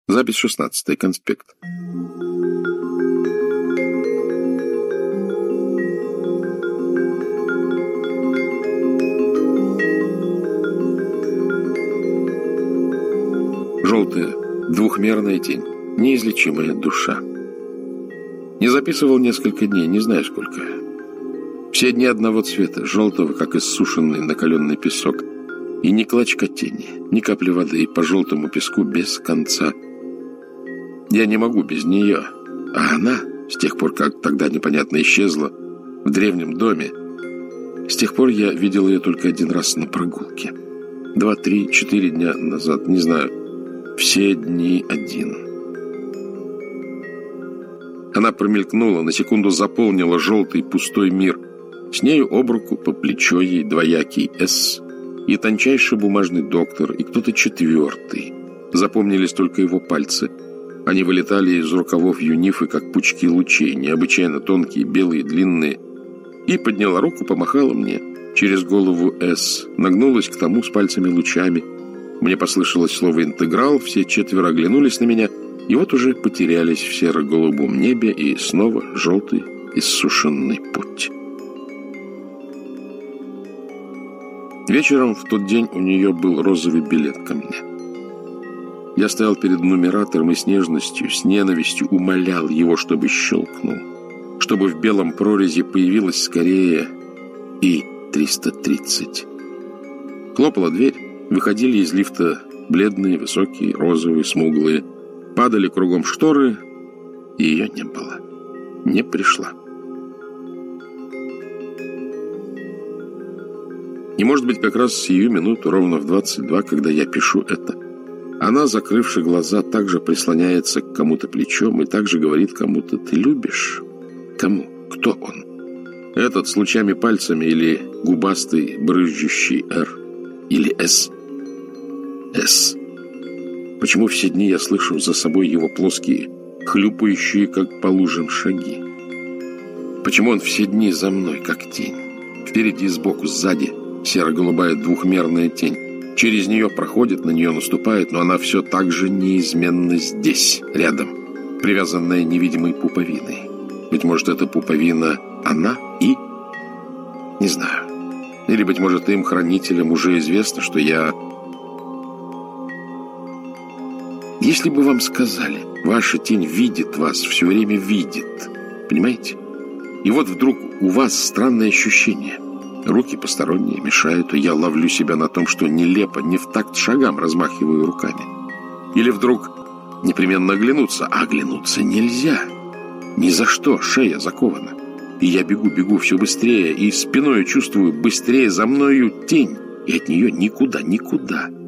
Запись 16. Конспект. Желтая, двухмерная тень. Неизлечимая душа. Не записывал несколько дней, не знаю сколько. Все дни одного цвета, желтого, как иссушенный накаленный песок. И ни клочка тени, ни капли воды, и по желтому песку без конца. Я не могу без нее. А она, с тех пор, как тогда непонятно исчезла, в древнем доме, с тех пор я видел ее только один раз на прогулке. 2, 3, 4 дня назад, не знаю. Все дни один. Она промелькнула, на секунду заполнила желтый пустой мир. С нею об руку, по плечо ей двоякий «С», и тончайший бумажный доктор, и кто-то четвертый. Запомнились только его пальцы. Они вылетали из рукавов юнифы, как пучки лучей, необычайно тонкие, белые, длинные. И подняла руку, помахала мне через голову «С», нагнулась к тому с пальцами-лучами. Мне послышалось слово «интеграл», все четверо оглянулись на меня, и вот уже потерялись в серо-голубом небе, и снова желтый, иссушенный путь. Вечером в тот день у нее был розовый билет ко мне. Я стоял перед нумератором и с нежностью, с ненавистью умолял его, чтобы щелкнул, чтобы в белом прорезе появилась скорее И-330. Хлопала дверь, выходили из лифта бледные, высокие, розовые, смуглые, падали кругом шторы, и ее не было, не пришла. И, может быть, как раз в сию минуту, ровно в 22, когда я пишу это, она, закрывши глаза, также прислоняется к кому-то плечом и также говорит кому-то: «Ты любишь?» Кому? Кто он? Этот с лучами пальцами или губастый, брызжущий «Р» или «С»? «С». Почему все дни я слышу за собой его плоские, хлюпающие, как по лужам, шаги? Почему он все дни за мной, как тень? Впереди, сбоку, сзади серо-голубая двухмерная тень. Через нее проходит, на нее наступает, но она все так же неизменно здесь, рядом, привязанная невидимой пуповиной. Быть может, эта пуповина она и... Не знаю. Или, быть может, им, хранителям, уже известно, что я... Если бы вам сказали, ваша тень видит вас, все время видит, понимаете? И вот вдруг у вас странное ощущение. Руки посторонние мешают, и я ловлю себя на том, что нелепо, не в такт шагам размахиваю руками. Или вдруг непременно оглянуться, а оглянуться нельзя. Ни за что, шея закована. И я бегу все быстрее, и спиной чувствую быстрее за мною тень, и от нее никуда.